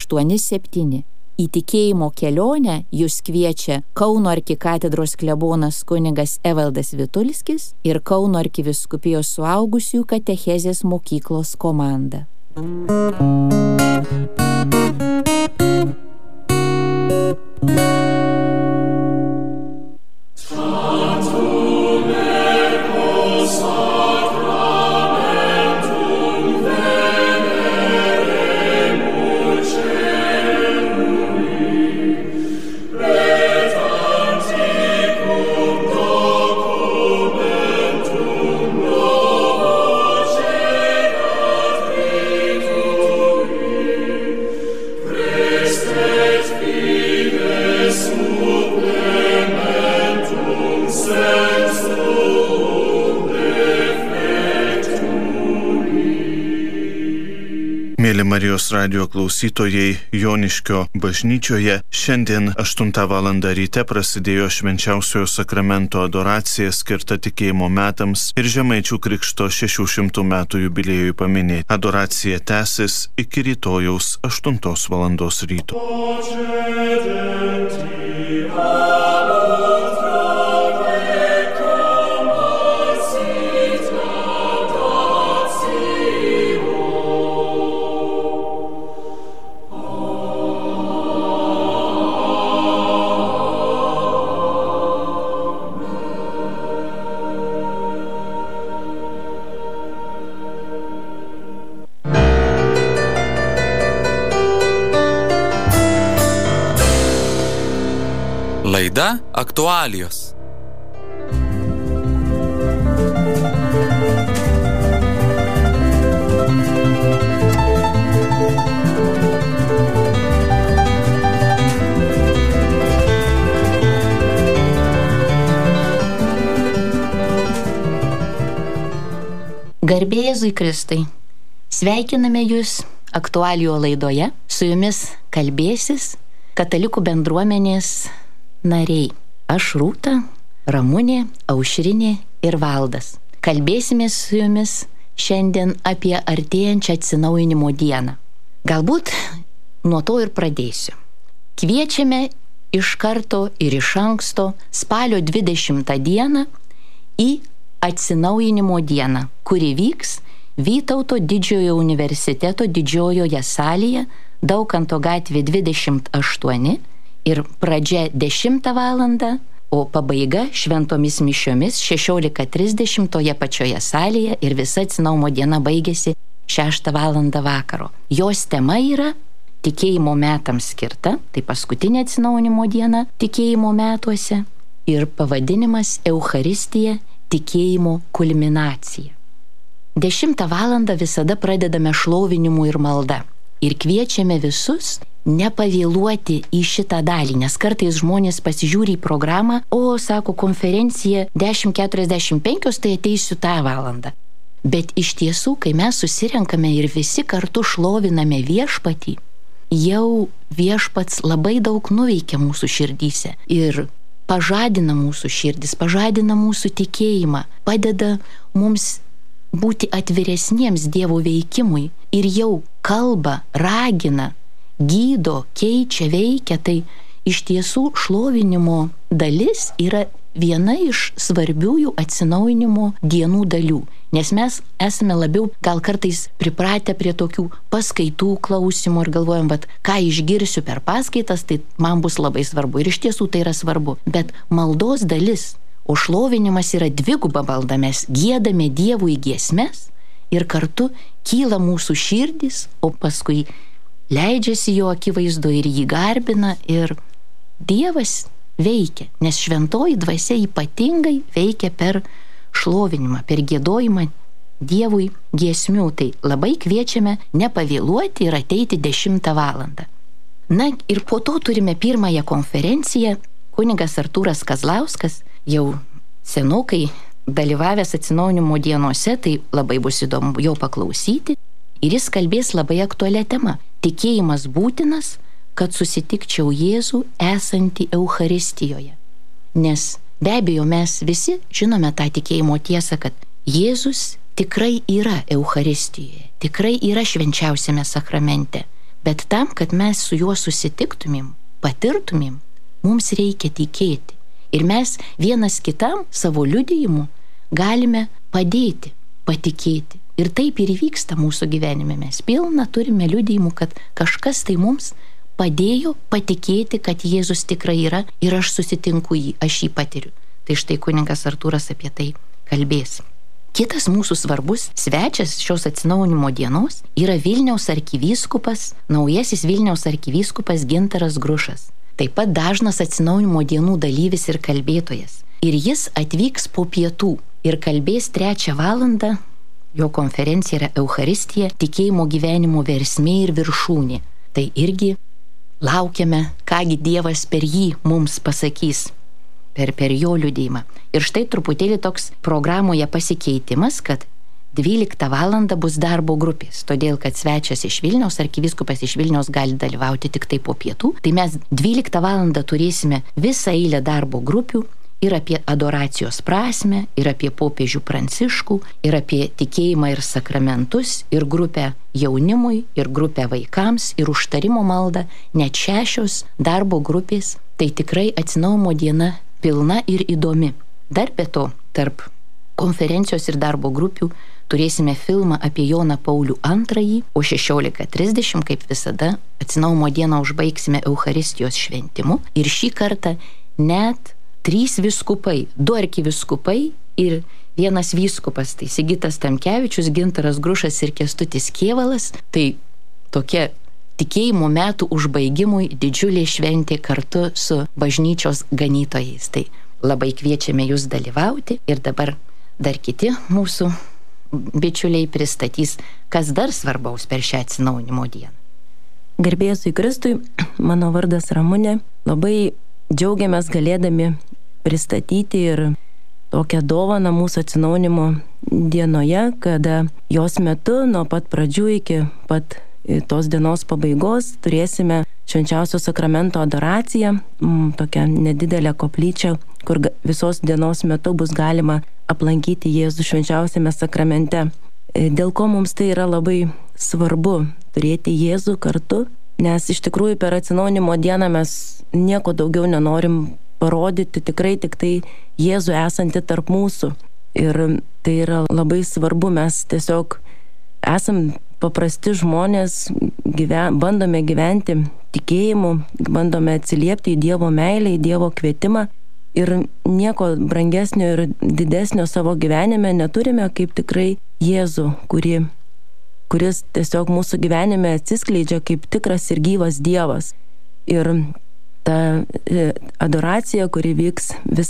887. Į tikėjimo kelionę jus kviečia Kauno arkikatedros klebonas kunigas Evaldas Vitulskis ir Kauno arkivyskupijos suaugusiųjų katechezės mokyklos komanda. Mėly Marijos radijo klausytojai, Joniškio bažnyčioje šiandien 8 val. Ryte prasidėjo švenčiausiojo sakramento adoracija skirta tikėjimo metams ir Žemaičių Krikšto 600 metų jubiliejui paminėti. Adoracija tęsis iki rytojaus 8 val. Ryto. Laida aktualijos. Garbė Jėzui Kristui. Sveikiname Jūs aktualijų laidoje. Su Jumis kalbėsis katalikų bendruomenės nariai. Aš Rūta, Ramunė, Aušrinė ir Valdas. Kalbėsimės su Jumis šiandien apie artėjančią atsinaujinimo dieną. Galbūt nuo to ir pradėsiu. Kviečiame iš karto ir iš anksto spalio 20 dieną į atsinaujinimo dieną, kuri vyks Vytauto didžiojo universiteto didžiojoje salėje, Daukanto gatvė 28 ir pradžia 10 val., o pabaiga šventomis mišiomis 16:30 toje pačioje salėje ir visa atsinaujinimo diena baigėsi 6 val. Vakaro. Jos tema yra tikėjimo metams skirta, tai paskutinė atsinaujinimo diena tikėjimo metuose ir pavadinimas Eucharistija tikėjimo kulminacija. 10 val. Visada pradedame šlovinimu ir malda ir kviečiame visus nepavėluoti į šitą dalį, nes kartais žmonės pasižiūri į programą, sako, konferencija 10:45, tai ateisiu tą valandą. Bet iš tiesų, kai mes susirenkame ir visi kartu šloviname viešpatį, jau viešpats labai daug nuveikia mūsų širdyse ir pažadina mūsų širdis, pažadina mūsų tikėjimą, padeda mums būti atviresniems Dievo veikimui ir jau kalba, ragina, gydo, keičia, veikia. Tai iš tiesų šlovinimo dalis yra viena iš svarbiųjų atsinaujinimo dienų dalių, nes mes esame labiau gal kartais pripratę prie tokių paskaitų klausimų ir galvojam, bet ką išgirsiu per paskaitas, tai man bus labai svarbu. Ir iš tiesų tai yra svarbu. Bet maldos dalis, o šlovinimas yra dviguba malda, mes giedame Dievui giesmes ir kartu kyla mūsų širdis, o paskui leidžiasi jo akivaizdu ir jį garbina ir Dievas veikia, nes šventoji dvasia ypatingai veikia per šlovinimą, per giedojimą Dievui giesmių. Tai labai kviečiame nepavėluoti ir ateiti 10 val. Na ir po to turime pirmąją konferenciją. Kunigas Artūras Kazlauskas jau senokai dalyvavęs atsinaujinimo dienose, tai labai bus įdomu jo paklausyti. Ir jis kalbės labai aktualią temą. Tikėjimas būtinas, kad susitikčiau Jėzų esantį Eucharistijoje. Nes be abejo mes visi žinome tą tikėjimo tiesą, kad Jėzus tikrai yra Eucharistijoje, tikrai yra švenčiausiame sakramente. Bet tam, kad mes su juo susitiktumėm, patirtumėm, mums reikia tikėti. Ir mes vienas kitam savo liudijimu galime padėti, patikėti. Ir taip ir įvyksta mūsų gyvenime. Mes pilna turime liudijimų, kad kažkas tai mums padėjo patikėti, kad Jėzus tikrai yra ir aš susitinku jį, aš jį patiriu. Tai štai kunigas Artūras apie tai kalbės. Kitas mūsų svarbus svečias šios atsinaujinimo dienos yra Vilniaus arkivyskupas, naujasis Vilniaus arkivyskupas Gintaras Grušas. Taip pat dažnas atsinaujinimo dienų dalyvis ir kalbėtojas. Ir jis atvyks po pietų ir kalbės 3 valandą. Jo konferencija yra Eucharistija, tikėjimo gyvenimo versmė ir viršūnė. Tai irgi laukiame, kągi Dievas per jį mums pasakys, per jo liudijimą. Ir štai truputėlį toks programoje pasikeitimas, kad 12 valandą bus darbo grupės, todėl kad svečias iš Vilniaus, arkivyskupas iš Vilniaus gali dalyvauti tik tai po pietų. Tai mes 12 valandą turėsime visą eilę darbo grupių ir apie adoracijos prasmę, ir apie popiežių Pranciškų, ir apie tikėjimą ir sakramentus, ir grupę jaunimui, ir grupę vaikams, ir užtarimo maldą, net 6 darbo grupės. Tai tikrai atsinaujinimo diena pilna ir įdomi. Dar be to, tarp konferencijos ir darbo grupių turėsime filmą apie Joną Paulių II, o 16:30, kaip visada, atsinaujinimo dieną užbaigsime Eucharistijos šventimu. Ir šį kartą net 3 vyskupai, 2 arkiviskupai ir 1 vyskupas, tai Sigitas Tamkevičius, Gintaras Grušas ir Kęstutis Kėvalas. Tai tokia tikėjimo metų užbaigimui didžiulė šventė kartu su bažnyčios ganytojais. Tai labai kviečiame jūs dalyvauti ir dabar dar kiti mūsų bičiuliai pristatys, kas dar svarbaus per šią atsinaujinimo dieną. Garbė Jėzui Kristui, mano vardas Ramunė. Labai džiaugiamės galėdami pristatyti ir tokią dovaną mūsų atsinaujinimo dienoje, kada jos metu nuo pat pradžių iki pat tos dienos pabaigos turėsime švenčiausio sakramento adoraciją, tokią nedidelę koplyčią, kur visos dienos metu bus galima aplankyti Jėzų švenčiausiame sakramente. Dėl ko mums tai yra labai svarbu turėti Jėzų kartu, nes iš tikrųjų per atsinaujinimo dieną mes nieko daugiau nenorim parodyti, tikrai tik tai Jėzų esantį tarp mūsų. Ir tai yra labai svarbu, mes tiesiog esam paprasti žmonės, bandome gyventi tikėjimu, bandome atsiliepti į Dievo meilę, į Dievo kvietimą ir nieko brangesnio ir didesnio savo gyvenime neturime kaip tikrai Jėzų, kuris tiesiog mūsų gyvenime atsiskleidžia kaip tikras ir gyvas Dievas. Ir ta adoracija, kuri vyks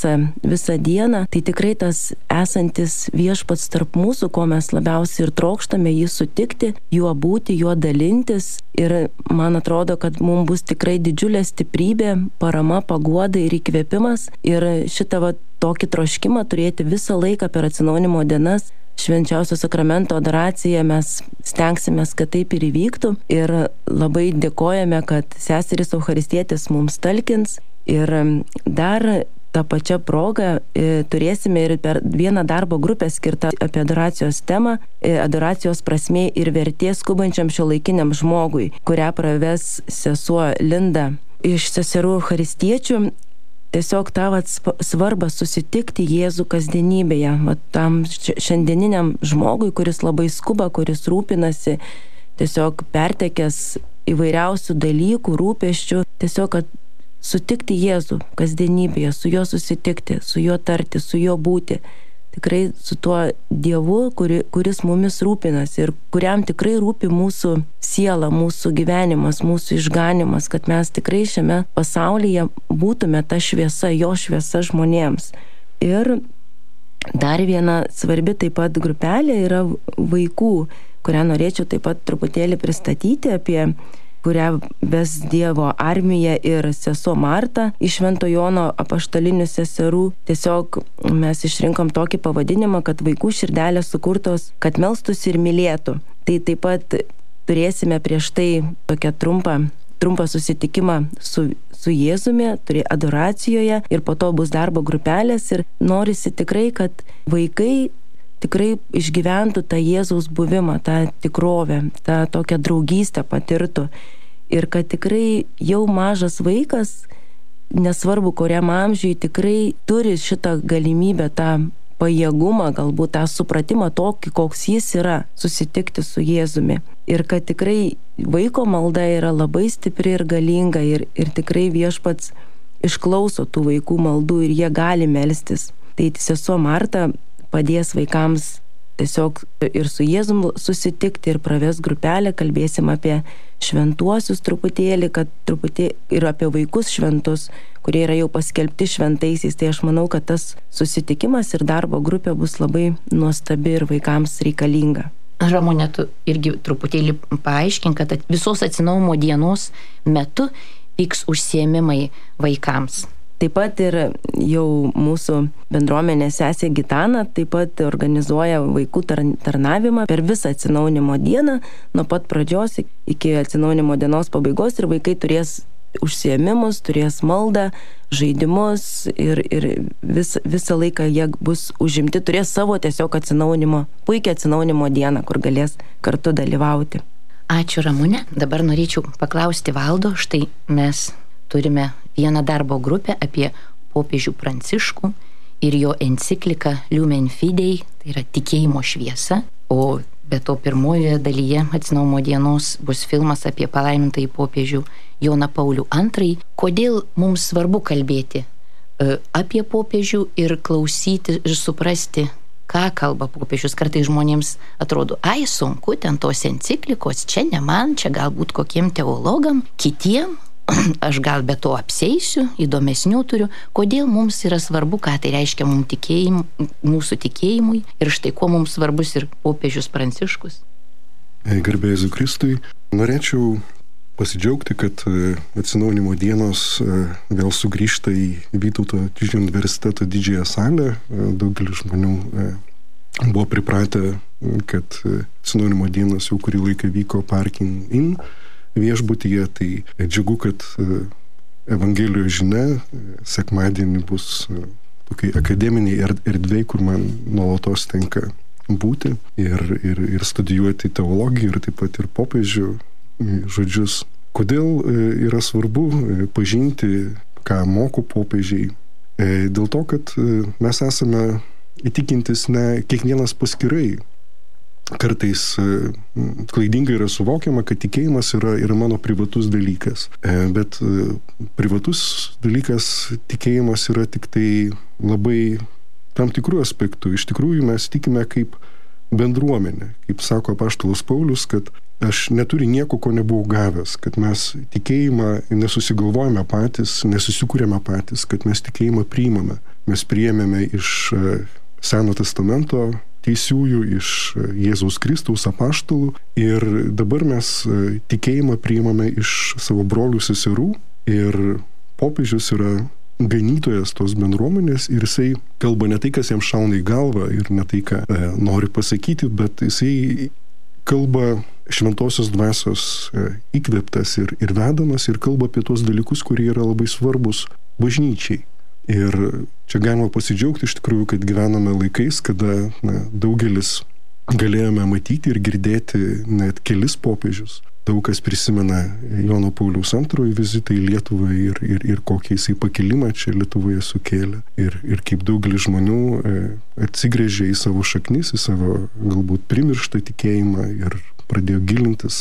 visą dieną, tai tikrai tas esantis viešpats tarp mūsų, ko mes labiausiai ir trokštame jį sutikti, juo būti, juo dalintis. Ir man atrodo, kad mums bus tikrai didžiulė stiprybė, parama, paguoda ir įkvėpimas. Ir šitą tokį troškimą turėti visą laiką per atsinaujinimo dienas. Švenčiausio sakramento adoraciją mes stengsimės, kad taip ir įvyktų. Ir labai dėkojame, kad seserys Eucharistietės mums talkins. Ir dar tą pačią progą turėsime ir per vieną darbo grupę skirtą apie adoracijos temą, adoracijos prasmė ir vertė skubančiam šiuolaikiniam žmogui, kurią praves sesuo Linda iš seserų Eucharistiečių. Tiesiog tą svarbą susitikti Jėzų kasdienybėje, tam šiandieniniam žmogui, kuris labai skuba, kuris rūpinasi, tiesiog pertekęs įvairiausių dalykų, rūpesčių, tiesiog kad sutikti Jėzų kasdienybėje, su juo susitikti, su juo tarti, su juo būti. Tikrai su tuo Dievu, kuris mumis rūpinasi ir kuriam tikrai rūpi mūsų siela, mūsų gyvenimas, mūsų išganimas, kad mes tikrai šiame pasaulyje būtume ta šviesa, jo šviesa žmonėms. Ir dar viena svarbi taip pat grupelė yra vaikų, kurią norėčiau taip pat truputėlį pristatyti, apie kurią ves Dievo armija ir sesuo Marta iš Švento Jono apaštalinių seserų. Tiesiog mes išrinkom tokį pavadinimą, kad vaikų širdelės sukurtos, kad melstųsi ir mylėtų. Tai taip pat turėsime prieš tai tokią trumpą susitikimą su Jėzumi, adoracijoje ir po to bus darbo grupelės ir norisi tikrai, kad vaikai tikrai išgyventų tą Jėzaus buvimą, tą tikrovę, tą tokią draugystę patirtų. ir kad tikrai jau mažas vaikas, nesvarbu kuriam amžiui, tikrai turi šitą galimybę, tą pajėgumą, galbūt tą supratimą tokį, koks jis yra, susitikti su Jėzumi. Ir kad tikrai vaiko malda yra labai stipri ir galinga ir tikrai Viešpats išklauso tų vaikų maldų ir jie gali melstis. Tai sesuo Marta padės vaikams tiesiog ir su Jėzum susitikti ir praves grupelę, kalbėsim apie šventuosius truputėlį, kad truputėlį ir apie vaikus šventus, kurie yra jau paskelbti šventaisiais. Tai aš manau, kad tas susitikimas ir darbo grupė bus labai nuostabi ir vaikams reikalinga. Ramune, tu irgi truputėlį paaiškink, kad visos atsinaujinimo dienos metu vyks užsiėmimai vaikams. Taip pat ir jau mūsų bendruomenės sesė Gitana taip pat organizuoja vaikų tarnavimą per visą atsinaujinimo dieną, nuo pat pradžios iki atsinaujinimo dienos pabaigos, ir vaikai turės užsiėmimus, turės maldą, žaidimus ir visą laiką jie bus užimti, turės savo tiesiog puikią atsinaujinimo dieną, kur galės kartu dalyvauti. Ačiū, Ramune. Dabar norėčiau paklausti Valdo, štai mes turime vieną darbo grupę apie popiežių Pranciškų ir jo encikliką Lumen Fidei, tai yra tikėjimo šviesa, o be to pirmojoje dalyje atsinaujinimo dienos bus filmas apie palaimintąjį popiežių Joną Paulių II. Kodėl mums svarbu kalbėti apie popiežių ir klausyti ir suprasti, ką kalba popiežius? Kartais žmonėms atrodo, sunku, ten tos enciklikos, čia ne man, čia galbūt kokiem teologam, kitiem, aš gal be to apseisiu, įdomesnių turiu. Kodėl mums yra svarbu, ką tai reiškia mūsų tikėjimui ir štai kuo mums svarbus ir popiežius Pranciškus? Garbė Jėzui Kristui, norėčiau pasidžiaugti, kad atsinaujinimo dienos vėl sugrįžta į Vytauto Didžiojo universiteto didžiąją salę. Daugelis žmonių buvo pripratę, kad atsinaujinimo dienos jau kurį laiką vyko Parking Inn viešbutyje, tai džiugu, kad Evangelijos žinia sekmadienį bus tokiai akademiniai erdvei, kur man nuolatos tenka būti ir studijuoti teologiją ir taip pat ir popiežių žodžius. Kodėl yra svarbu pažinti, ką moko popiežiai? Dėl to, kad mes esame įtikintis ne kiekvienas paskirai. Kartais klaidingai yra suvokiama, kad tikėjimas yra mano privatus dalykas. Bet privatus dalykas tikėjimas yra tik tai labai tam tikrų aspektų. Iš tikrųjų mes tikime kaip bendruomenė. Kaip sako apaštalas Paulius, kad aš neturiu nieko, ko nebuvau gavęs, kad mes tikėjimą nesusigalvojame patys, nesusikūrėme patys, kad mes tikėjimą priimame. Mes priėmėme iš Seno testamento teisiųjų, iš Jėzaus Kristaus apaštalų, ir dabar mes tikėjimą priimame iš savo brolių seserų, ir popiežius yra ganytojas tos bendruomenės, ir jisai kalba ne tai, kas jam šauna į galvą, ir ne tai, ką nori pasakyti, bet jisai kalba šventosios dvasios įkvėptas ir vedamas, ir kalba apie tuos dalykus, kurie yra labai svarbus bažnyčiai. Ir čia galima pasidžiaugti iš tikrųjų, kad gyvename laikais, kada daugelis galėjome matyti ir girdėti net kelis popiežius. Daug kas prisimena Jono Pauliaus II vizitą į Lietuvą ir kokį jisai pakilimą čia Lietuvoje sukėlė. Ir kaip daugelis žmonių atsigręžė į savo šaknis, į savo galbūt primirštą tikėjimą ir pradėjo gilintis,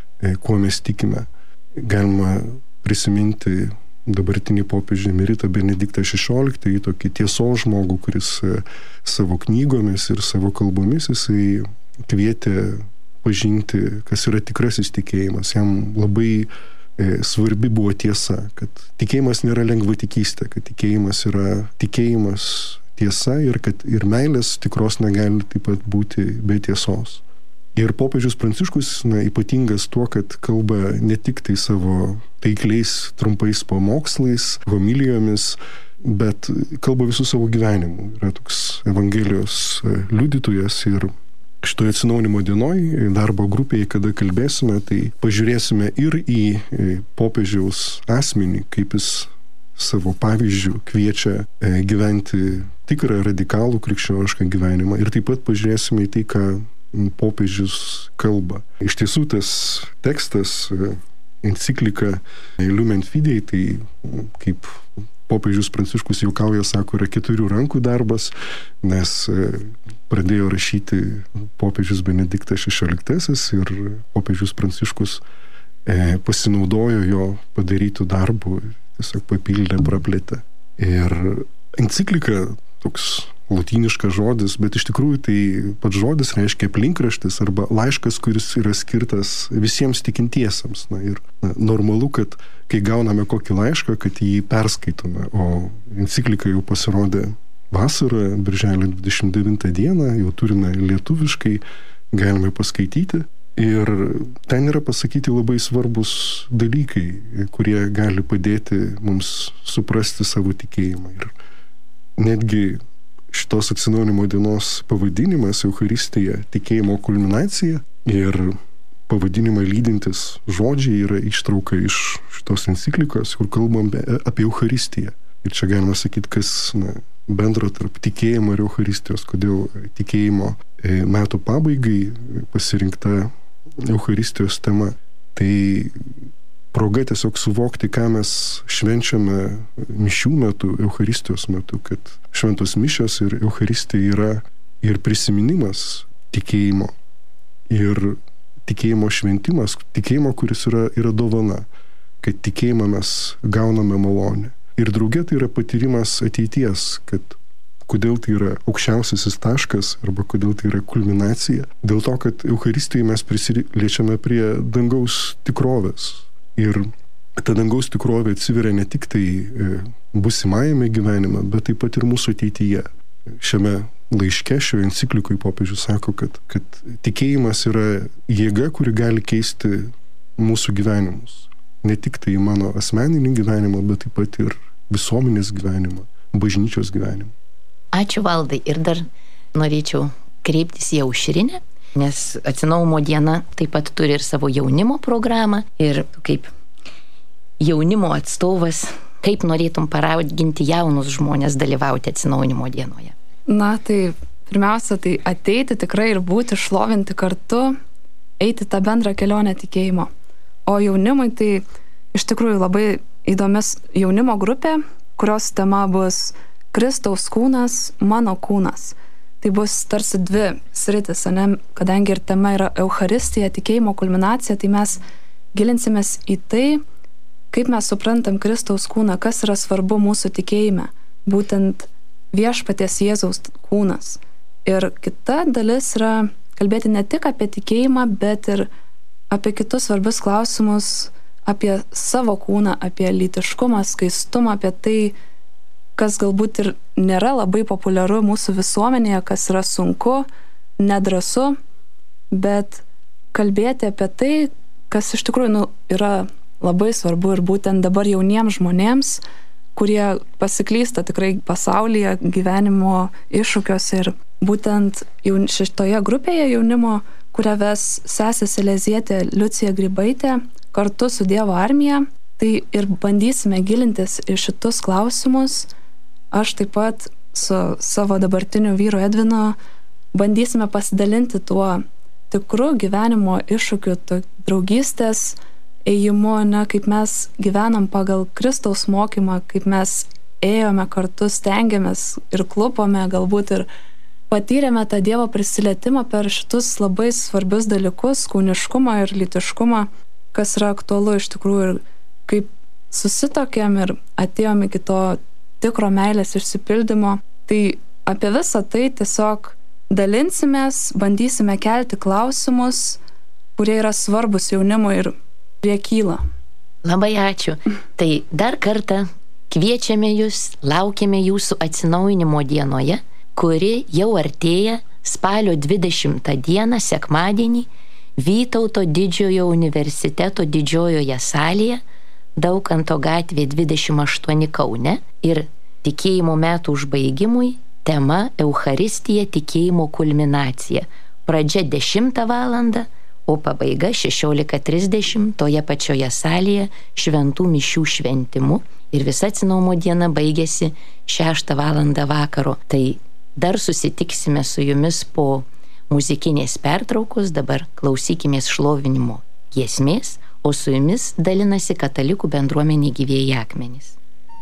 kuo mes tikime. Galima prisiminti dabartinį popiežių emeritą Benediktą XVI, tokį tiesos žmogų, kuris savo knygomis ir savo kalbomis jisai kvietė pažinti, kas yra tikrasis tikėjimas. Jam labai svarbi buvo tiesa, kad tikėjimas nėra lengvatikystė, kad tikėjimas yra tikėjimas tiesa ir kad ir meilės tikros negali taip pat būti be tiesos. Ir popiežius Pranciškus ypatingas tuo, kad kalba ne tik tai savo taikliais, trumpais pamokslais, homilijomis, bet kalba visų savo gyvenimu. Yra toks Evangelijos liudytojas, ir šitoje atsinaujinimo dienoj darbo grupėje, kada kalbėsime, tai pažiūrėsime ir į popiežiaus asmenį, kaip jis savo pavyzdžių kviečia gyventi tikrą radikalų krikščionišką gyvenimą, ir taip pat pažiūrėsime į tai, ką popiežius kalba. Iš tiesų tas tekstas enciklika Lumen Fidei, tai kaip popiežius Pranciškus juokauja, sako, yra 4 rankų darbas, nes pradėjo rašyti popiežius Benediktas XVI ir popiežius Pranciškus pasinaudojo jo padarytų darbų, tiesiog papildė, praplėtė. Ir enciklika toks lotyniškas žodis, bet iš tikrųjų tai pats žodis reiškia aplinkraštis arba laiškas, kuris yra skirtas visiems tikintiesiems. Ir normalu, kad kai gauname kokį laišką, kad jį perskaitome, o enciklika jau pasirodė vasarą, birželio 29 dieną, jau turime lietuviškai, galime paskaityti. Ir ten yra pasakyti labai svarbus dalykai, kurie gali padėti mums suprasti savo tikėjimą. Ir netgi šitos atsinaujinimo dienos pavadinimas Eucharistija, tikėjimo kulminacija, ir pavadinimą lydintis žodžiai yra ištrauka iš šitos enciklikos, kur kalbam apie Eucharistiją. Ir čia galima sakyti, kas bendro tarp tikėjimo ir Eucharistijos, kodėl tikėjimo metų pabaigai pasirinkta Eucharistijos tema. Tai proga tiesiog suvokti, ką mes švenčiame mišių metu, Eucharistijos metu, kad šventos mišios ir Eucharistija yra ir prisiminimas tikėjimo, ir tikėjimo šventimas, tikėjimo, kuris yra dovana, kad tikėjimą mes gauname malonę. Ir drauge tai yra patyrimas ateities, kad kodėl tai yra aukščiausiasis taškas arba kodėl tai yra kulminacija. Dėl to, kad Eucharistijoje mes prisiliečiame prie dangaus tikrovės. Ir ta dangaus tikrovė atsiveria ne tik tai būsimajame gyvenime, bet taip pat ir mūsų ateityje. Šiame laiške, šioje enciklikoje popiežius sako, kad tikėjimas yra jėga, kuri gali keisti mūsų gyvenimus. Ne tik tai mano asmeninį gyvenimą, bet taip pat ir visuomenės gyvenimą, bažnyčios gyvenimą. Ačiū, Valdai. Ir dar norėčiau kreiptis į Aušrinę, nes atsinaujinimo diena taip pat turi ir savo jaunimo programą. Ir kaip jaunimo atstovas, kaip norėtum paraginti jaunus žmonės dalyvauti atsinaujinimo dienoje? Na, tai pirmiausia, tai ateiti tikrai ir būti šlovinti kartu, eiti tą bendrą kelionę tikėjimo. O jaunimui tai iš tikrųjų labai įdomis jaunimo grupė, kurios tema bus Kristaus kūnas, mano kūnas. Tai bus tarsi 2 sritis, kadangi ir tema yra Eucharistija, tikėjimo kulminacija, tai mes gilinsimės į tai, kaip mes suprantam Kristaus kūną, kas yra svarbu mūsų tikėjime, būtent viešpaties Jėzaus kūnas. Ir kita dalis yra kalbėti ne tik apie tikėjimą, bet ir apie kitus svarbius klausimus, apie savo kūną, apie lytiškumą, skaistumą, apie tai, kas galbūt ir nėra labai populiaru mūsų visuomenėje, kas yra sunku, nedrąsu, bet kalbėti apie tai, kas iš tikrųjų yra labai svarbu ir būtent dabar jauniems žmonėms, kurie pasiklysta tikrai pasaulyje, gyvenimo iššūkiuose. Ir būtent šitoje grupėje jaunimo, kurią ves sesė Selezietė Liucija Grybaitė kartu su Dievo armija, tai ir bandysime gilintis į šitus klausimus. Aš taip pat su savo dabartiniu vyru Edvinu bandysime pasidalinti tuo tikru gyvenimo iššūkiu, draugystės ėjimu, kaip mes gyvenam pagal Kristaus mokymą, kaip mes ėjome kartu, stengiamės ir klupome, galbūt ir patyrėme tą Dievo prisilietimą per šitus labai svarbius dalykus, kūniškumą ir lytiškumą, kas yra aktualu iš tikrųjų, ir kaip susitokėm ir atėjom iki to tikro meilės išsipildymo. Tai apie visą tai tiesiog dalinsimės, bandysime kelti klausimus, kurie yra svarbus jaunimui ir kurie kyla. Labai ačiū. Tai dar kartą kviečiame jūs, laukiame jūsų atsinaujinimo dienoje, kuri jau artėja spalio 20 dieną, sekmadienį, Vytauto didžiojo universiteto didžiojoje salėje, Daukanto gatvė 28 Kaune, ir tikėjimo metų užbaigimui tema Eucharistija, tikėjimo kulminacija. Pradžia 10 valandą, o pabaiga 16:30 toje pačioje salėje šventų mišių šventimu, ir visa atsinaujinimo diena baigėsi 6 valandą vakaro. Tai dar susitiksime su jumis po muzikinės pertraukos. Dabar klausykimės šlovinimo giesmės, o su jumis dalinasi Katalikų bendruomenė Gyvieji akmenys.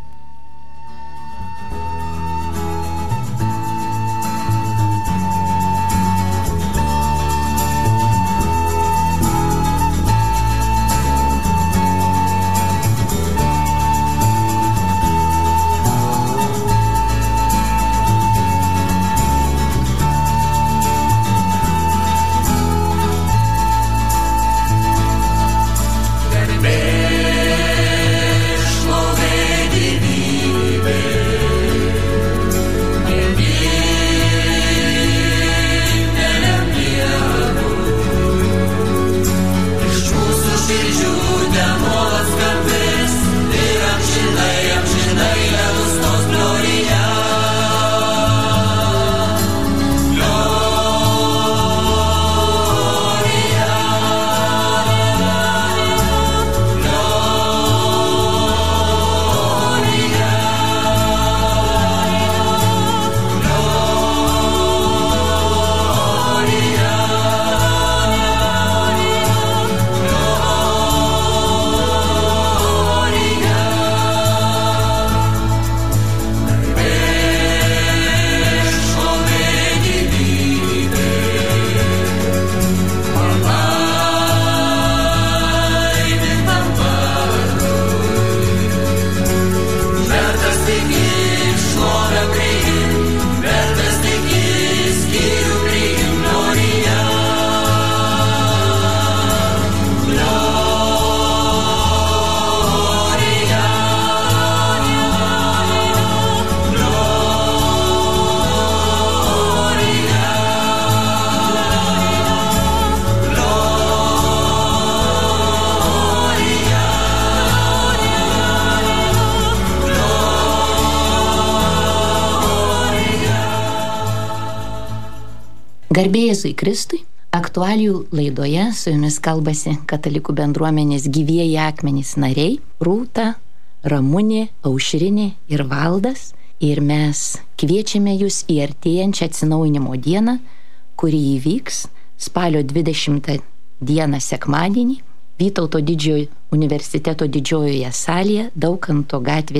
Garbė Jėzui Kristui, aktualijų laidoje su jumis kalbasi Katalikų bendruomenės Gyvieji akmenys nariai Rūta, Ramunė, Aušrinė ir Valdas. Ir mes kviečiame jūs į artėjančią atsinaujinimo dieną, kuri įvyks spalio 20 dieną sekmadienį Vytauto didžiojo universiteto didžiojoje salėje, Daukanto gatvė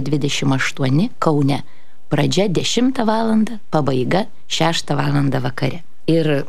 28, Kaune. Pradžia 10 val., pabaiga 6 val. Vakare. Ir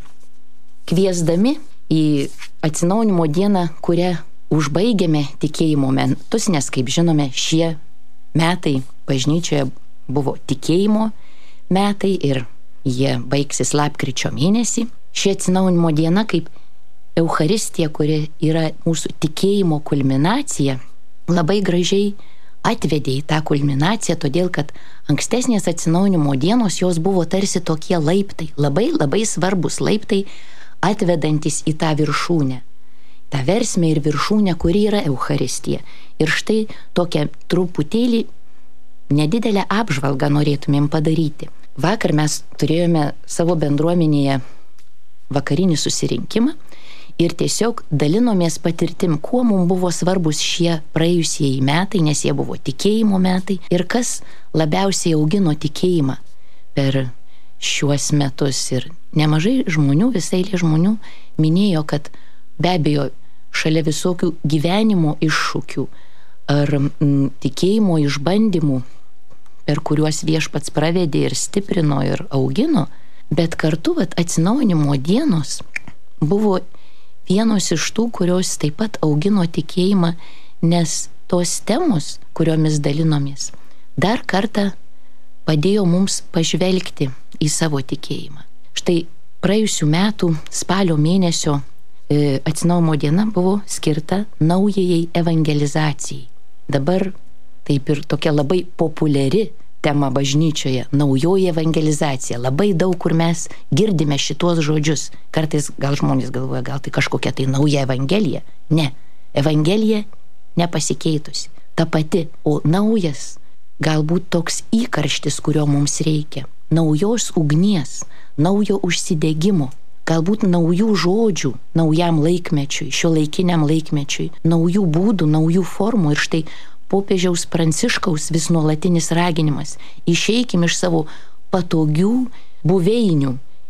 kviesdami į atsinaujinimo dieną, kurią užbaigėme tikėjimo metus, nes, kaip žinome, šie metai bažnyčioje buvo tikėjimo metai ir jie baigsis lapkričio mėnesį. Ši atsinaujinimo diena kaip Eucharistija, kuri yra mūsų tikėjimo kulminacija, labai gražiai atvedė į tą kulminaciją, todėl kad ankstesnės atsinaujinimo dienos jos buvo tarsi tokie laiptai, labai labai svarbus laiptai, atvedantis į tą viršūnę. tą versmę ir viršūnę, kuri yra Eucharistija. Ir štai tokią truputėlį nedidelę apžvalgą norėtumėm padaryti. Vakar mes turėjome savo bendruomenėje vakarinį susirinkimą ir tiesiog dalinomės patirtim, kuo mums buvo svarbus šie praėjusieji metai, nes jie buvo tikėjimo metai ir kas labiausiai augino tikėjimą per šiuos metus. Ir nemažai žmonių, visai eilė žmonių minėjo, kad be abejo šalia visokių gyvenimo iššūkių ar tikėjimo išbandymų, per kuriuos Viešpats pravedė ir stiprino ir augino, bet kartu atsinaujinimo dienos buvo vienos iš tų, kurios taip pat augino tikėjimą, nes tos temos, kuriomis dalinomės, dar kartą padėjo mums pažvelgti į savo tikėjimą. Štai praėjusių metų spalio mėnesio atsinaujinimo diena buvo skirta naujajai evangelizacijai. Dabar taip ir tokia labai populiari tema bažnyčioje - naujoji evangelizacija. Labai daug kur mes girdime šitos žodžius. Kartais gal žmonės galvoja, gal tai kažkokia tai nauja evangelija. Ne, evangelija nepasikeitusi, ta pati, o naujas galbūt toks įkarštis, kurio mums reikia. Naujos ugnies, naujo užsidegimo, galbūt naujų žodžių naujam laikmečiui, šiuolaikiniam laikmečiui, naujų būdų, naujų formų. Ir štai popiežiaus Pranciškaus vis nuolatinis raginimas: išeikim iš savo patogių buveinių,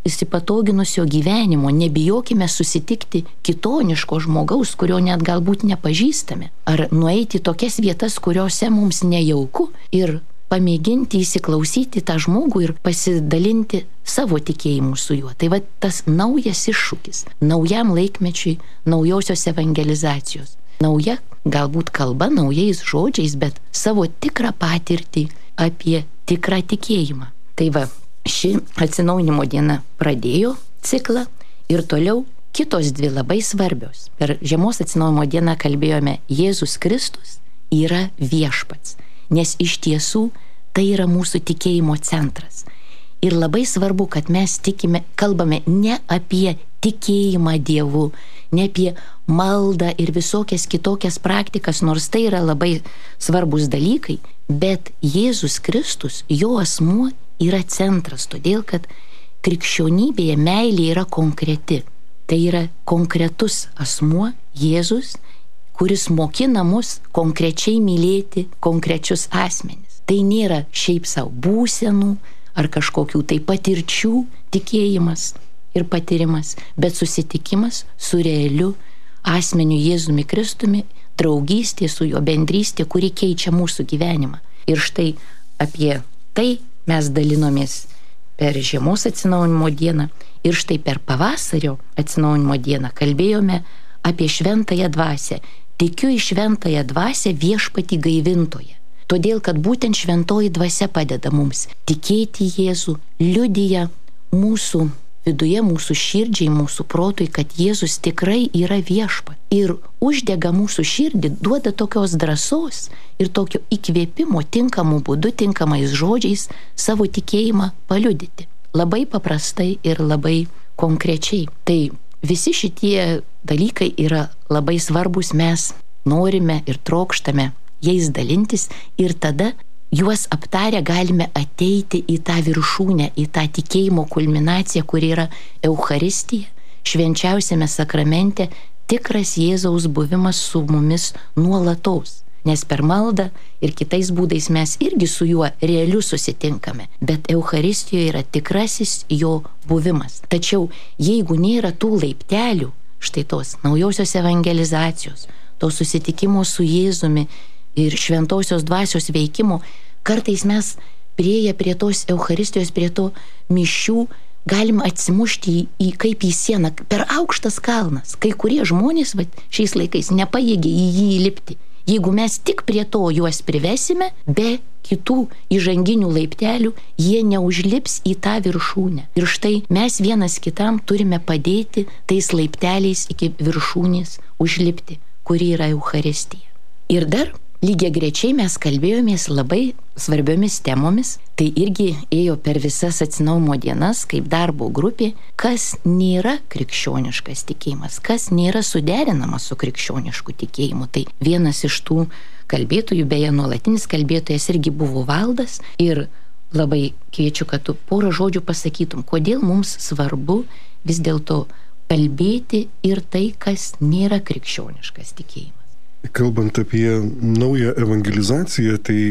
įsipatoginusio gyvenimo, nebijokime susitikti kitoniško žmogaus, kurio net galbūt nepažįstame, ar nueiti į tokias vietas, kuriuose mums nejauku ir pamėginti įsiklausyti tą žmogų ir pasidalinti savo tikėjimu su juo. Tai va tas naujas iššūkis, naujam laikmečiui, naujosios evangelizacijos. Nauja galbūt kalba, naujais žodžiais, bet savo tikrą patirtį apie tikrą tikėjimą. Tai va, ši atsinaujinimo diena pradėjo ciklą ir toliau kitos dvi labai svarbios. Per žiemos atsinaujinimo dieną kalbėjome, Jėzus Kristus yra viešpats. Nes iš tiesų tai yra mūsų tikėjimo centras. Ir labai svarbu, kad mes kalbame ne apie tikėjimą Dievu, ne apie maldą ir visokias kitokias praktikas, nors tai yra labai svarbus dalykai, bet Jėzus Kristus, jo asmuo yra centras, todėl kad krikščionybėje meilė yra konkreti. Tai yra konkretus asmuo, Jėzus, kuris mokina mus konkrečiai mylėti konkrečius asmenis. Tai nėra šiaip savo būsenų ar kažkokių tai patirčių tikėjimas ir patyrimas, bet susitikimas su realiu asmeniu Jėzumi Kristumi, draugystė su juo, bendrystė, kuri keičia mūsų gyvenimą. Ir štai apie tai mes dalinomės per žiemos atsinaujinimo dieną ir štai per pavasario atsinaujinimo dieną kalbėjome apie šventąją dvasią. Tikiu į šventąją dvasią viešpatį gaivintoje. Todėl, kad būtent šventoji dvasia padeda mums tikėti Jėzų, liudija mūsų viduje, mūsų širdžiai, mūsų protui, kad Jėzus tikrai yra viešpat. Ir uždega mūsų širdį, duoda tokios drąsos ir tokio įkvėpimo tinkamų būdų, tinkamais žodžiais savo tikėjimą paliudyti. Labai paprastai ir labai konkrečiai. Tai visi šitie dalykai yra labai svarbus, mes norime ir trokštame jais dalintis ir tada juos aptarę galime ateiti į tą viršūnę, į tą tikėjimo kulminaciją, kuri yra Eucharistija, švenčiausiame sakramente, tikras Jėzaus buvimas su mumis nuolatos. Nes per maldą ir kitais būdais mes irgi su juo realiu susitinkame, bet Eucharistijoje yra tikrasis jo buvimas. Tačiau jeigu nėra tų laiptelių, štai tos naujosios evangelizacijos, to susitikimo su Jėzumi ir šventosios dvasios veikimo, kartais mes prieėję prie tos Eucharistijos, prie to mišių, galim atsimušti į kaip į sieną, per aukštas kalnas. Kai kurie žmonės šiais laikais nepajėgia į jį įlipti. Jeigu mes tik prie to juos privesime, be kitų įžanginių laiptelių, jie neužlips į tą viršūnę. Ir štai mes vienas kitam turime padėti tais laipteliais iki viršūnės užlipti, kuri yra Eucharistija. Ir dar lygiagrečiai mes kalbėjomės labai svarbiomis temomis, tai irgi ėjo per visas atsinaujinimo dienas kaip darbo grupė, kas nėra krikščioniškas tikėjimas, kas nėra suderinamas su krikščionišku tikėjimu. Tai vienas iš tų kalbėtojų, beje, nuolatinis kalbėtojas irgi buvo Valdas ir labai kviečiu, kad tu porą žodžių pasakytum, kodėl mums svarbu vis dėlto kalbėti ir tai, kas nėra krikščioniškas tikėjimas. Kalbant apie naują evangelizaciją, tai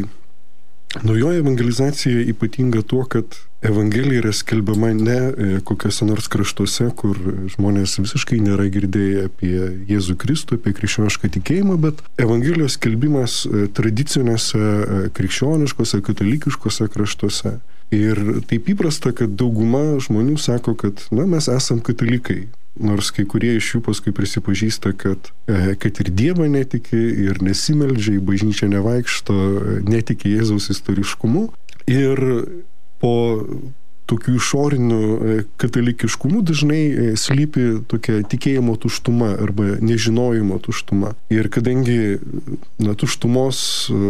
naujoji evangelizacija ypatinga tuo, kad evangelija yra skelbiama ne kokiuose nors kraštuose, kur žmonės visiškai nėra girdėję apie Jėzų Kristų, apie krikščionišką tikėjimą, bet evangelijos skelbimas tradiciniuose krikščioniškose, katalikiškose kraštuose. Ir taip įprasta, kad dauguma žmonių sako, kad mes esam katalikai. Nors kai kurie iš jų paskui prisipažįsta, kad ir Dievą netiki ir nesimeldžia, į bažnyčią nevaikšto, netiki Jėzaus istoriškumu. Ir po tokių išorinių katalikiškumų dažnai slypi tokia tikėjimo tuštuma arba nežinojimo tuštuma. Ir kadangi tuštumos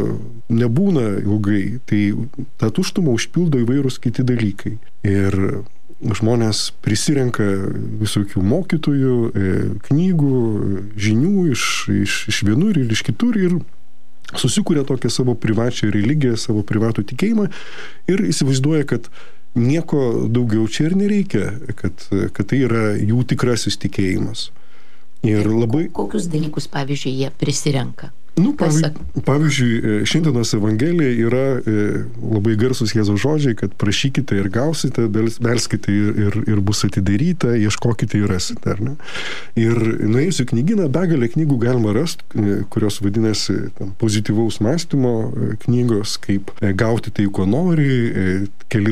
nebūna ilgai, tai tą tuštumą užpildo įvairūs kiti dalykai. Ir žmonės prisirenka visokių mokytojų, knygų, žinių iš vienur ir iš kitur ir susikuria tokią savo privačią religiją, savo privatų tikėjimą ir įsivaizduoja, kad nieko daugiau čia ir nereikia, kad tai yra jų tikrasis tikėjimas. Ir labai... Kokius dalykus, pavyzdžiui, jie prisirenka? Pavyzdžiui, šiandienos Evangelija yra labai garsus Jėzaus žodžiai, kad prašykite ir gausite, belskite ir bus atidaryta, ieškokite ir rasite. Ar ne? Ir nuėjus į knygyną, begalę knygų galima rasti, kurios vadinasi pozityvaus mąstymo knygos, kaip gauti tai, ko nori, keli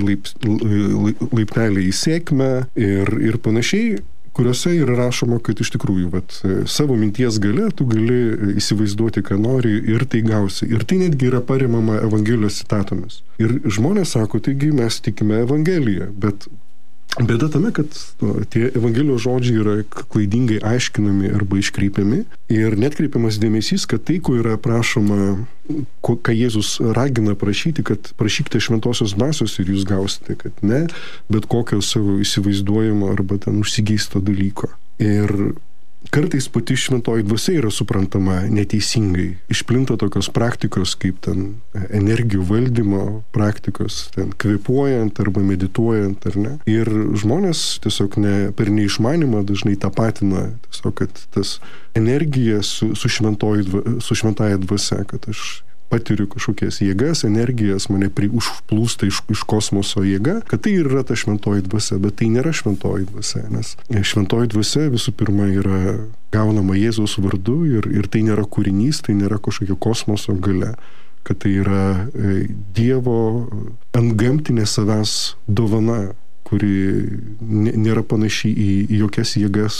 laipteliai į sėkmę ir panašiai, kuriuose yra rašoma, kad iš tikrųjų savo minties gale tu gali įsivaizduoti, ką nori ir tai gausi. Ir tai netgi yra paremama Evangelijos citatomis. Ir žmonės sako, taigi mes tikime Evangeliją, bet bėda tame, kad tie Evangelijos žodžiai yra klaidingai aiškinami arba iškreipiami ir netkreipiamas dėmesys, kad tai, ko yra prašoma, ką Jėzus ragina prašyti, kad prašykite šventosios dvasios ir jūs gausite, kad ne, bet kokio savo įsivaizduojimo arba ten užsigeisto dalyko. Ir kartais pati šventoji dvasia yra suprantama neteisingai. Išplinta tokios praktikos kaip ten energijų valdymo praktikos, ten kvėpuojant arba medituojant, ar ne. Ir žmonės tiesiog per neišmanymą dažnai tapatina tiesiog, kad tas energija su šventąja dvasia, kad aš patiriu kažkokias jėgas, energijas, mane užplūsta iš kosmoso jėga, kad tai yra ta šventoji dvasia, bet tai nėra šventoji dvasia, nes šventoji dvasia visų pirma yra gaunama Jėzaus vardu ir tai nėra kūrinys, tai nėra kažkokia kosmoso galia, kad tai yra Dievo antgamtinė savęs dovana, kuri nėra panaši į jokias jėgas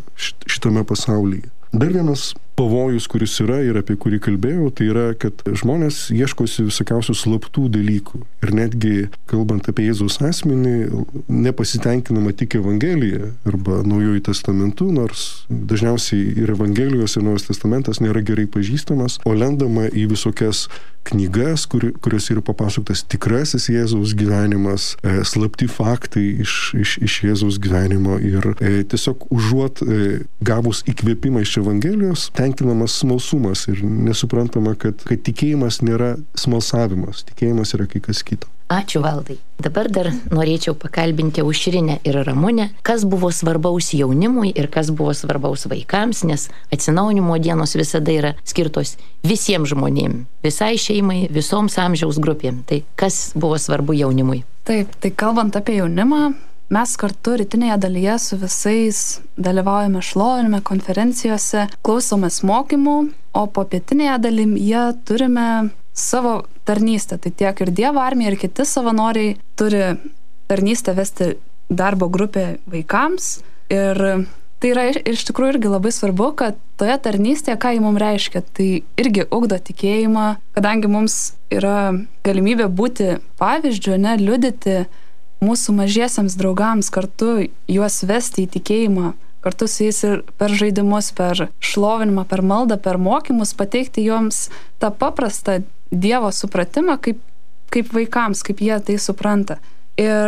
šitame pasaulyje. Dar vienas pavojus, kuris yra ir apie kurį kalbėjau, tai yra, kad žmonės ieškosi visokiausių slaptų dalykų. Ir netgi, kalbant apie Jėzaus asmenį, nepasitenkinama tik Evangelija arba Naujuoju testamentu, nors dažniausiai ir Evangelijos ir Naujas testamentas nėra gerai pažįstamas, o lendama į visokias knygas, kurios yra papasakotas tikrasis Jėzaus gyvenimas, slapti faktai iš Jėzaus gyvenimo ir tiesiog užuot gavus įkvėpimą iš Evangelijos, tenkinamas smalsumas ir nesuprantama, kad tikėjimas nėra smalsavimas, tikėjimas yra kai kas kito. Ačiū, Valdai. Dabar dar norėčiau pakalbinti Aušrinę ir Ramunę, kas buvo svarbaus jaunimui ir kas buvo svarbaus vaikams, nes atsinaujinimo dienos visada yra skirtos visiems žmonėms, visai šeimai, visoms amžiaus grupėms. Tai kas buvo svarbu jaunimui? Taip, tai kalbant apie jaunimą, mes kartu rytinėje dalyje su visais dalyvaujame šlovinime, konferencijose, klausomės mokymų, o po pietinėje dalyje turime savo tarnystę. Tai tiek ir Dievo armija, ir kiti savanoriai turi tarnystę vesti darbo grupė vaikams. Ir tai yra iš tikrųjų irgi labai svarbu, kad toje tarnystėje, ką jį mums reiškia, tai irgi ugdo tikėjimą, kadangi mums yra galimybė būti pavyzdžiu, liudyti mūsų mažiesiams draugams, kartu juos vesti į tikėjimą, kartu su jais ir per žaidimus, per šlovinimą, per maldą, per mokymus, pateikti joms tą paprastą Dievo supratimą, kaip vaikams, kaip jie tai supranta. Ir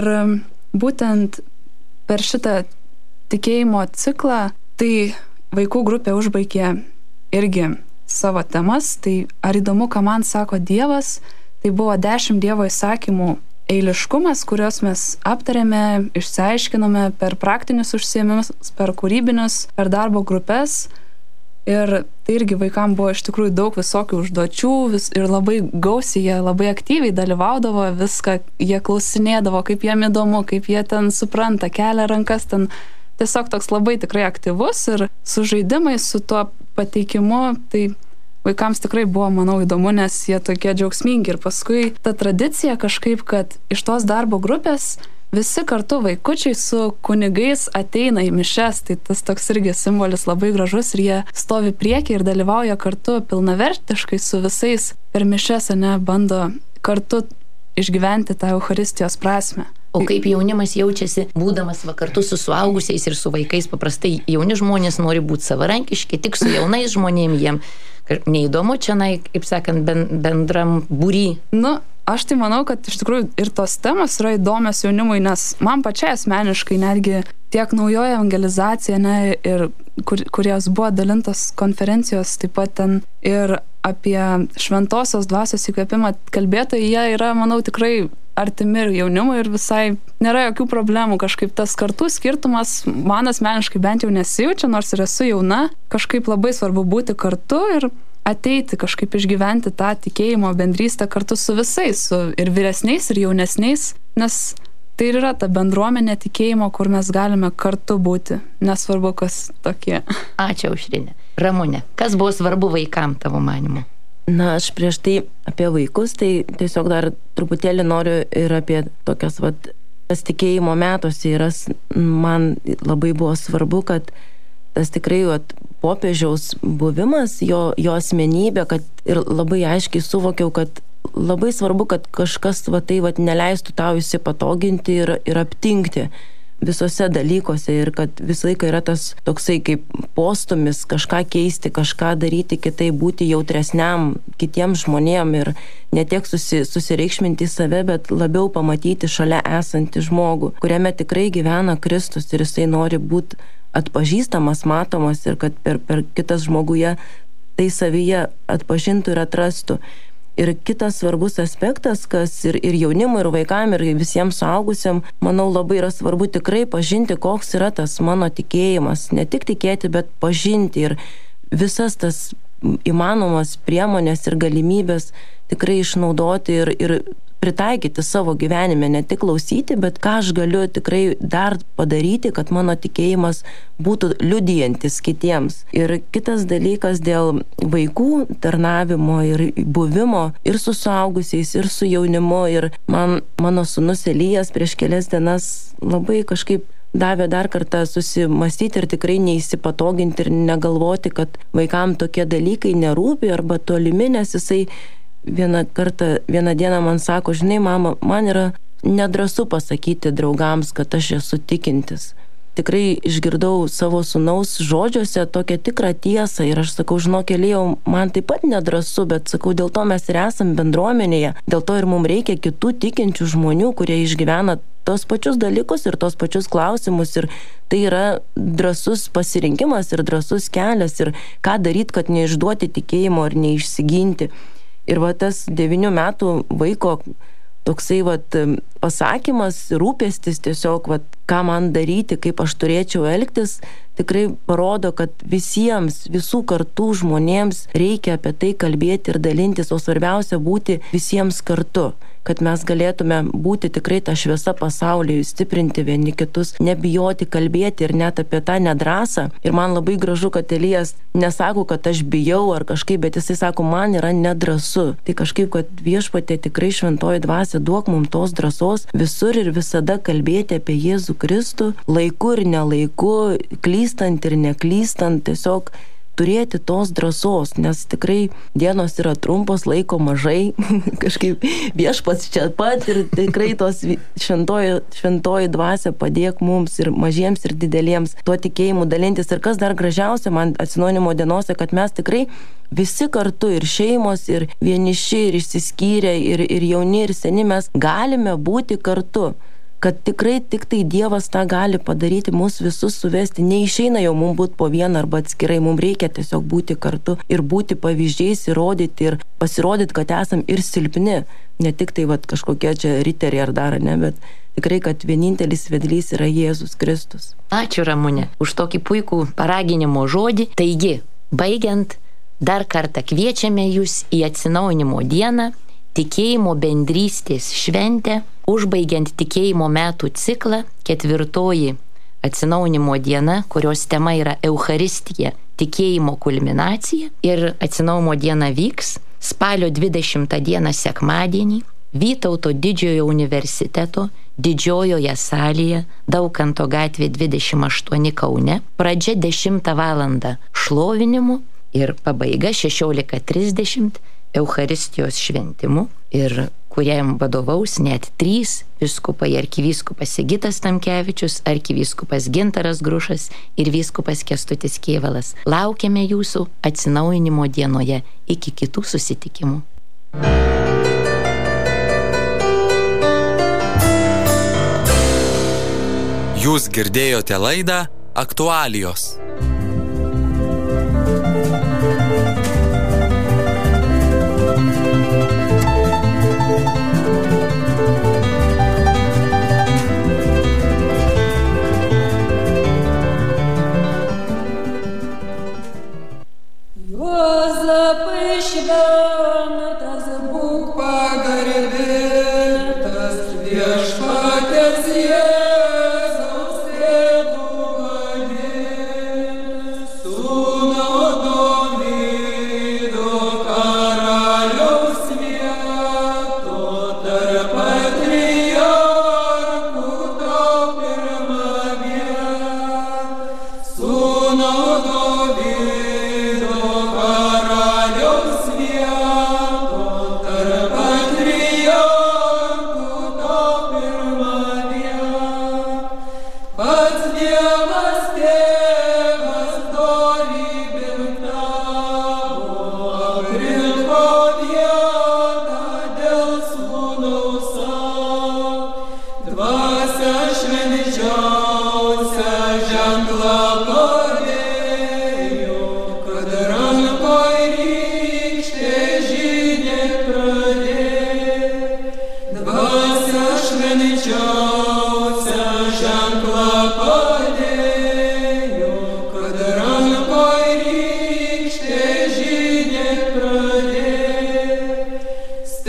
būtent per šitą tikėjimo ciklą, tai vaikų grupė užbaigė irgi savo temas. Tai ar įdomu, ką man sako Dievas, tai buvo 10 Dievo įsakymų eiliškumas, kuriuos mes aptarėme, išsiaiškinome per praktinius užsiėmimus, per kūrybinius, per darbo grupės. Ir tai irgi vaikams buvo iš tikrųjų daug visokių užduočių ir labai gausiai, jie labai aktyviai dalyvaudavo, viską jie klausinėdavo, kaip jiem įdomu, kaip jie ten supranta, kelia rankas, ten tiesiog toks labai tikrai aktyvus ir su žaidimais, su tuo pateikimu, tai vaikams tikrai buvo, manau, įdomu, nes jie tokie džiaugsmingi. Ir paskui ta tradicija kažkaip, kad iš tos darbo grupės visi kartu vaikučiai su kunigais ateina į mišias, tai tas toks irgi simbolis labai gražus ir jie stovi priekį ir dalyvauja kartu pilnavertiškai su visais per mišias, bando kartu išgyventi tą Eucharistijos prasmę. O kaip jaunimas jaučiasi, būdamas kartu su suaugusiais ir su vaikais? Paprastai jauni žmonės nori būti savarankiški, tik su jaunais žmonėmis jiem neįdomu čia, kaip sakant, bendram būry. Aš tai manau, kad iš tikrųjų ir tos temos yra įdomios jaunimui, nes man pačiai asmeniškai netgi tiek naujoji evangelizacija, ir kurios buvo dalintos konferencijos, taip pat ten ir apie šventosios dvasios įkvėpimą kalbėtojai, jie yra, manau, tikrai artimi ir jaunimui ir visai nėra jokių problemų. Kažkaip tas kartų skirtumas man asmeniškai bent jau nesijaučia, nors ir esu jauna, kažkaip labai svarbu būti kartu ir ateiti kažkaip išgyventi tą tikėjimo bendrystę kartu su visais, su ir vyresniais, ir jaunesniais, nes tai yra ta bendruomenė tikėjimo, kur mes galime kartu būti, nesvarbu kas tokie. Ačiū, Aušrinė. Ramunė, kas buvo svarbu vaikam tavo manimu? Na, aš prieš tai apie vaikus, tai tiesiog dar truputėlį noriu ir apie tokias, tas tikėjimo metuose yra, man labai buvo svarbu, kad tas tikrai popiežiaus buvimas, jo asmenybė, kad ir labai aiškiai suvokiau, kad labai svarbu, kad kažkas neleistų tau įsipatoginti ir aptingti visose dalykuose ir kad visą laiką yra tas toksai kaip postumis kažką keisti, kažką daryti kitai, būti jautresniam kitiems žmonėm ir ne tiek susireikšminti save, bet labiau pamatyti šalia esantį žmogų, kuriame tikrai gyvena Kristus ir jisai nori būti atpažįstamas, matomas ir kad per kitas žmoguje tai savyje atpažintų ir atrastų. Ir kitas svarbus aspektas, kas ir jaunimui, ir vaikam, ir visiems suaugusiam, manau, labai yra svarbu tikrai pažinti, koks yra tas mano tikėjimas. Ne tik tikėti, bet pažinti ir visas tas įmanomas priemonės ir galimybės tikrai išnaudoti ir pritaikyti savo gyvenime, ne tik klausyti, bet ką aš galiu tikrai dar padaryti, kad mano tikėjimas būtų liudijantis kitiems. Ir kitas dalykas dėl vaikų tarnavimo ir buvimo ir su suaugusiais, ir su jaunimu. Ir mano sūnus Elijas prieš kelias dienas labai kažkaip davė dar kartą susimastyti ir tikrai neįsipatoginti ir negalvoti, kad vaikam tokie dalykai nerūpi arba tolimi, nes jisai vieną dieną man sako, žinai, mama, man yra nedrąsu pasakyti draugams, kad aš esu tikintis. Tikrai išgirdau savo sūnaus žodžiuose tokią tikrą tiesą ir aš sakau, žinok, Elijau, man taip pat nedrąsu, bet sakau, dėl to mes ir esam bendruomenėje, dėl to ir mums reikia kitų tikinčių žmonių, kurie išgyvena tos pačius dalykus ir tos pačius klausimus ir tai yra drąsus pasirinkimas ir drąsus kelias ir ką daryti, kad neišduoti tikėjimo ir neišsiginti. Ir tas 9 metų vaiko toksai pasakymas, rūpestis tiesiog, ką man daryti, kaip aš turėčiau elgtis, tikrai parodo, kad visų kartų žmonėms reikia apie tai kalbėti ir dalintis, o svarbiausia būti visiems kartu, kad mes galėtume būti tikrai tą šviesą pasaulyje, stiprinti vieni kitus, nebijoti kalbėti ir net apie tą nedrąsą. Ir man labai gražu, kad Elijas nesako, kad aš bijau ar kažkaip, bet jisai sako, man yra nedrąsu. Tai kažkaip, kad Viešpatie tikrai šventoji dvasia duok mums tos drąsos visur ir visada kalbėti apie Jėzų Kristų, laiku ir nelaiku, klystant ir neklystant, tiesiog turėti tos drąsos, nes tikrai dienos yra trumpos, laiko mažai, kažkaip Viešpats čia pat ir tikrai tos šventoji dvasia padėk mums ir mažiems ir dideliems tuo tikėjimu dalintis. Ir kas dar gražiausia man atsinaujinimo dienose, kad mes tikrai visi kartu ir šeimos, ir vieniši, ir išsiskyrę, ir jauni, ir seni, mes galime būti kartu. Kad tikrai tik tai Dievas tą gali padaryti, mus visus suvesti. Neišeina jau mums būti po vieną arba atskirai, mums reikia tiesiog būti kartu ir būti pavyzdžiais, įrodyti ir pasirodyti, kad esam ir silpni. Ne tik tai kažkokie čia riteriai ar dar, ne, bet tikrai, kad vienintelis vedlys yra Jėzus Kristus. Ačiū, Ramunė, už tokį puikų paraginimo žodį. Taigi, baigiant, dar kartą kviečiame jūs į atsinaujinimo dieną, tikėjimo bendrystės šventę, užbaigiant tikėjimo metų ciklą, 4 atsinaujinimo diena, kurios tema yra Eucharistija, tikėjimo kulminacija. Ir atsinaujinimo diena vyks spalio 20 dieną sekmadienį Vytauto didžiojo universiteto didžiojoje salėje, Daukanto gatvė 28 Kaune. Pradžia 10 valandą šlovinimu ir pabaiga 16:30 Eucharistijos šventimu, ir kuriam vadovaus net 3 vyskupai: arkivyskupas Sigitas Tamkevičius, arkivyskupas Gintaras Grušas ir vyskupas Kęstutis Kėvalas. Laukiame jūsų atsinaujinimo dienoje. Iki kitų susitikimų. Jūs girdėjote laidą Aktualijos. Zapai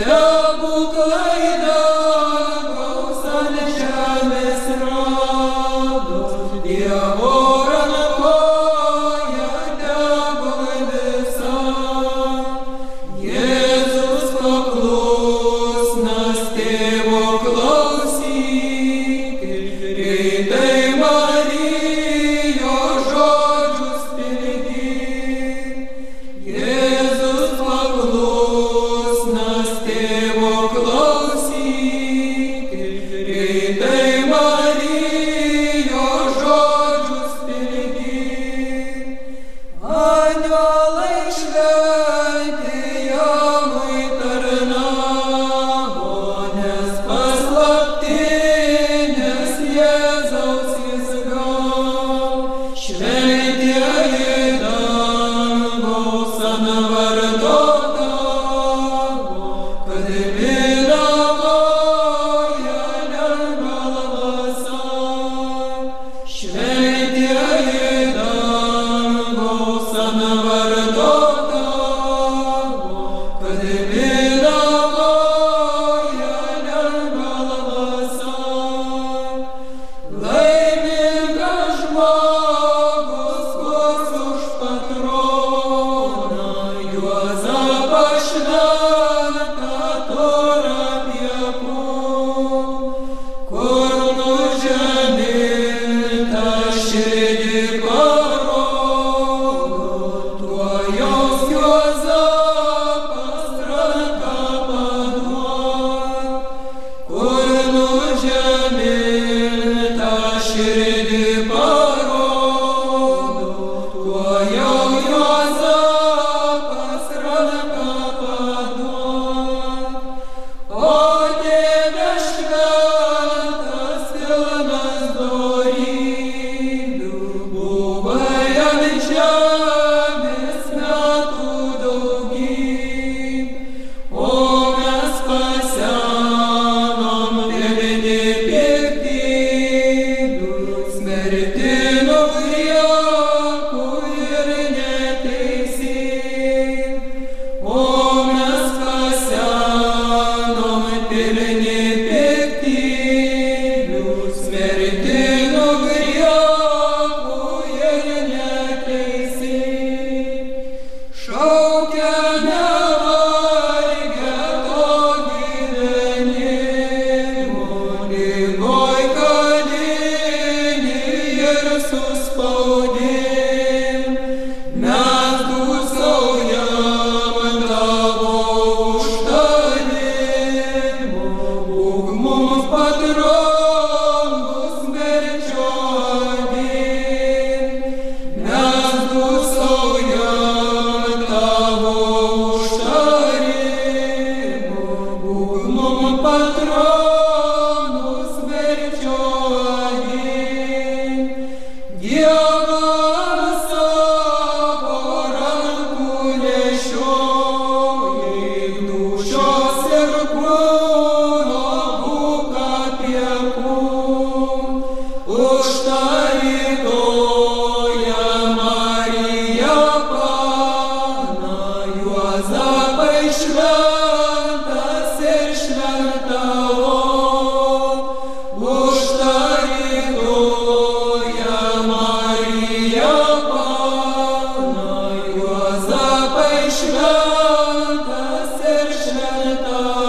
World.